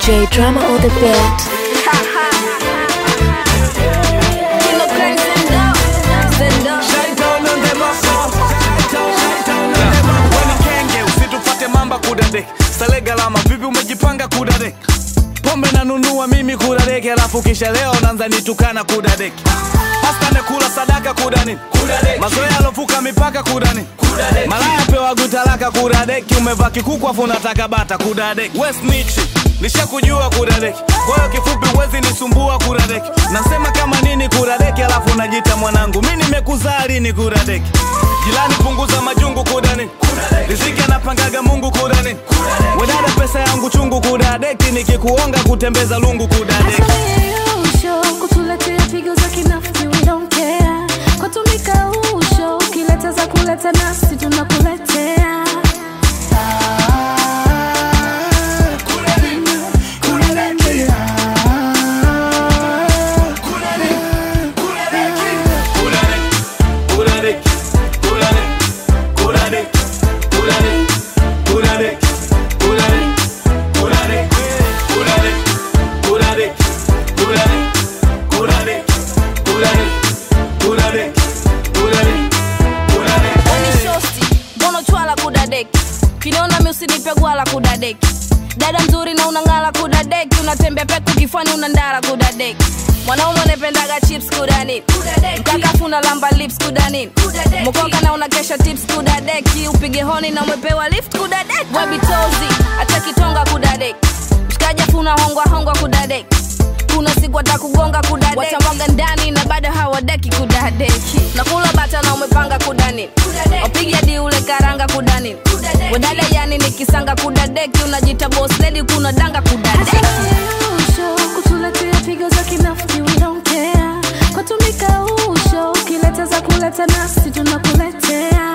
DJ Drama on the beat. Salega lama vipi umejipanga kudadeki. Pombe nanunua mimi kudadeki. Alafu kisha leo naanza nitukana kudadeki. Pasta nekula sadaka kudani mazoea alofuka mipaka kudani malaya pewa gutalaka kudadeki. Umevaa kikuku afu unataka bata kudadeki. West Nichi nishakujua kudadeki. Kwa hiyo kifupi uwezi nisumbua kudadeki. Nasema kama nini kudadeki alafu unajita mwanangu. Mimi nimekuzaa lini kudadeki. Jilani punguza majungu kudani riziki anapangaga Mungu kudani. Wedada pesa yangu chungu kudadeki. Nikikuonga kutembeza lungu kudadeki. Kutuletea pigo za kinafiki we don't care. Kwa tumika usho kileta za kuleta nasi tunakuletea. Kiniona mi usinipe gwala kudadeki. Dada mzuri na unangala kudadeki. Unatembea peku kifani unandara kudadeki. Mwanaume unependaga chips kudani mkakafuna lamba lips kudani mkoka na unakesha tips kudadeki. Upige honi na umepewa lift kudadeki. Webitozi acha kitonga kudadeki. Mshikaji funa hongwa kudadeki. Kuna siku atakugonga kudadeki. Watamwaga ndani na bado hawadeki kudadeki. Nakula bata na umepanga kudani upige di ule karanga kudani. Wedada yani nikisanga kudadeki. Unajita boss lady kuna danga kudadeki. Kutuletea pigo za kinafiki we don't care. Kwa tumika usho kileta za kuleta nasi tunakuletea.